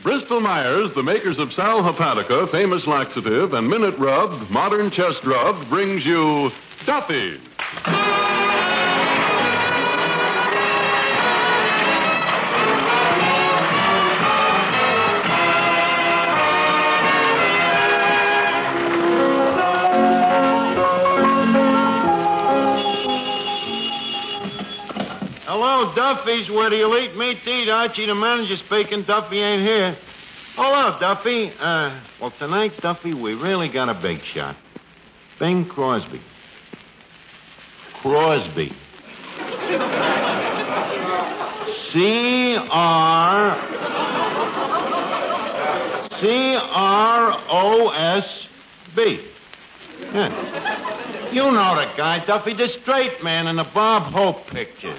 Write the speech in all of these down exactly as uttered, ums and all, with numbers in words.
Bristol Myers, the makers of Sal Hepatica, famous laxative, and Minute Rub, modern chest rub, brings you Duffy. Hello, Duffy's. Where do you eat meat to eat? Archie, the manager, speaking. Duffy ain't here. Hello, Duffy. Uh, well, tonight, Duffy, we really got a big shot. Bing Crosby. Crosby. C R... C R O S B. Yeah. You know the guy, Duffy, the straight man in the Bob Hope pictures.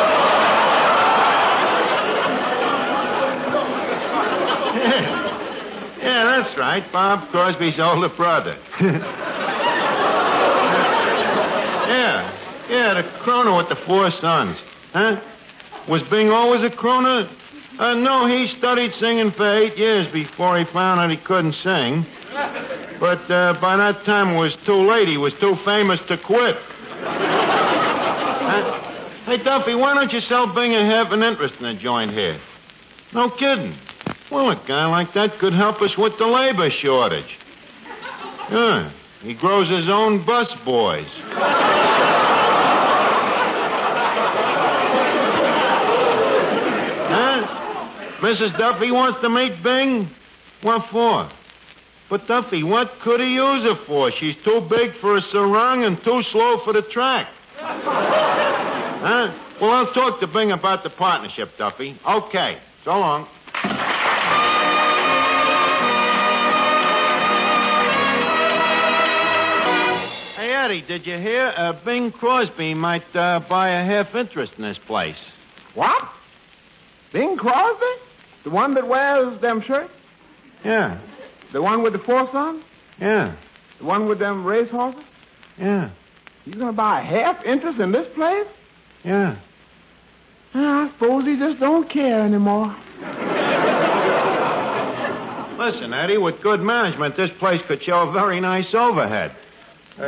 Yeah, yeah, that's right. Bob Crosby's older brother. yeah, yeah, the crooner with the four sons. Huh? Was Bing always a crooner? Uh, no, he studied singing for eight years before he found out he couldn't sing. But uh, by that time it was too late. He was too famous to quit. uh, hey, Duffy, why don't you sell Bing and have an interest in the joint here? No kidding. Well, a guy like that could help us with the labor shortage. Yeah, he grows his own bus boys. Huh? Missus Duffy wants to meet Bing? What for? But, Duffy, what could he use her for? She's too big for a sarong and too slow for the track. Huh? Well, I'll talk to Bing about the partnership, Duffy. Okay. So long. Hey, Eddie, did you hear? Uh, Bing Crosby might uh, buy a half interest in this place. What? Bing Crosby? The one that wears them shirts? Yeah. The one with the four sons? Yeah. The one with them race horses? Yeah. You gonna buy a half interest in this place? Yeah. I suppose he just don't care anymore. Listen, Eddie, with good management, this place could show a very nice overhead. Uh,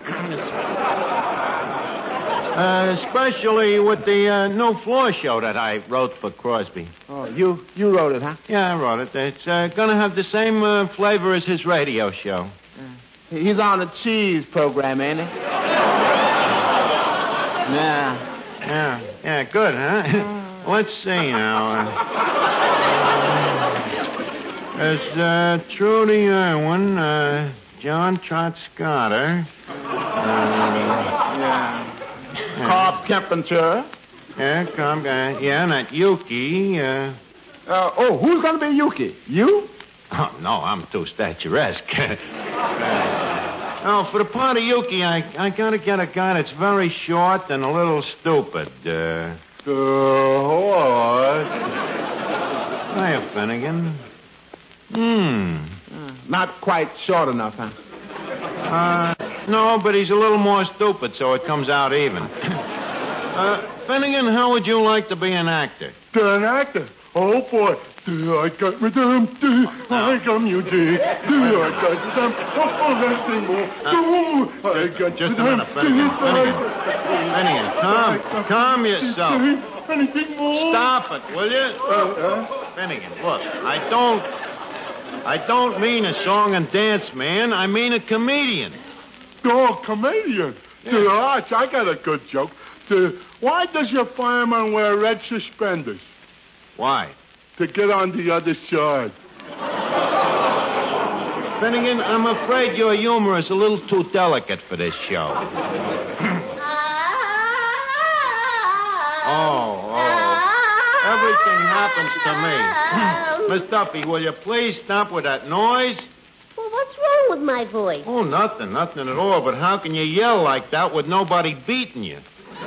uh, especially with the uh, new floor show that I wrote for Crosby. Oh, you you wrote it, huh? Yeah, I wrote it. It's uh, going to have the same uh, flavor as his radio show. Uh, he's on a cheese program, ain't he? Yeah. Yeah, yeah, good, huh? Let's see now. Uh, there's uh, Trudy Irwin, uh, John Trot Scotter. Uh, yeah. Carp Kempenture. Yeah, come, uh, yeah, and that Yuki. Uh... Uh, oh, who's going to be Yuki? You? Oh, no, I'm too statuesque. uh, Oh, for the part of Yuki, I I gotta get a guy that's very short and a little stupid. Uh, what? Hiya, Finnegan. Hmm. Uh, not quite short enough, huh? Uh, no, but he's a little more stupid, so it comes out even. uh, Finnegan, how would you like to be an actor? An actor? Oh, boy. I got me them. I got you, dear. I got them. Oh, let's sing more. I got Just a minute, Finnegan. Finnegan. Finnegan, calm. Calm yourself. Anything more? Stop it, will you? Uh, uh. Finnegan, look, I don't... I don't mean a song and dance man. I mean a comedian. Oh, comedian. Yeah. Dear Arch, I got a good joke. Dear, why does your fireman wear red suspenders? Why? To get on the other side. Finnegan, I'm afraid your humor is a little too delicate for this show. oh, oh. Everything happens to me. Miss Duffy, will you please stop with that noise? Well, what's wrong with my voice? Oh, nothing, nothing at all. But how can you yell like that with nobody beating you?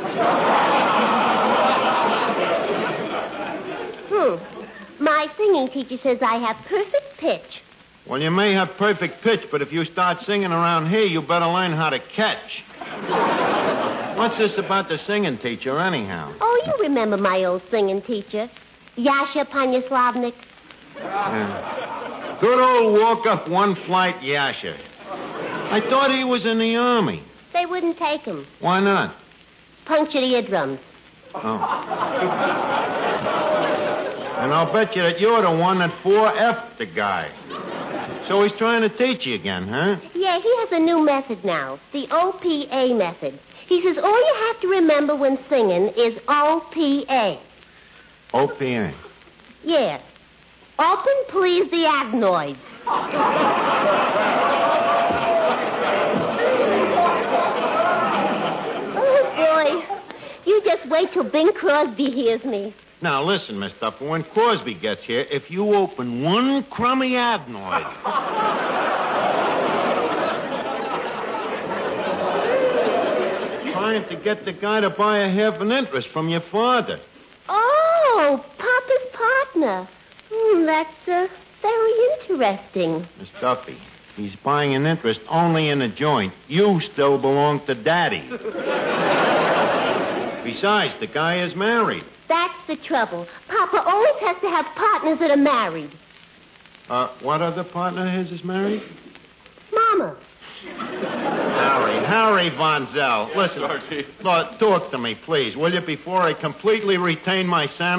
Hmm. My singing teacher says I have perfect pitch. Well, you may have perfect pitch, but if you start singing around here, you better learn how to catch. What's this about the singing teacher, anyhow? Oh, you remember my old singing teacher, Yasha Panyaslavnik. Yeah. Good old walk-up one-flight Yasher. I thought he was in the Army. They wouldn't take him. Why not? Punctured eardrums. Oh. And I'll bet you that you're the one that four F'd the guy. So he's trying to teach you again, huh? Yeah, he has a new method now. The O P A method. He says all you have to remember when singing is O P A. O P A. Yeah. Open, please, the adenoids. Oh, boy. You just wait till Bing Crosby hears me. Now, listen, Miss Duffer, when Crosby gets here, if you open one crummy adenoid... trying to get the guy to buy a half an interest from your father. Oh, Papa's partner. Hmm, that's uh, very interesting. Miss Duffy, he's buying an interest only in a joint. You still belong to Daddy. Besides, the guy is married. That's the trouble. Papa always has to have partners that are married. Uh, what other partner of his is married? Mama. Harry, Harry Von Zell. Listen, Archie. Lord, talk to me, please, will you, before I completely retain my sanity?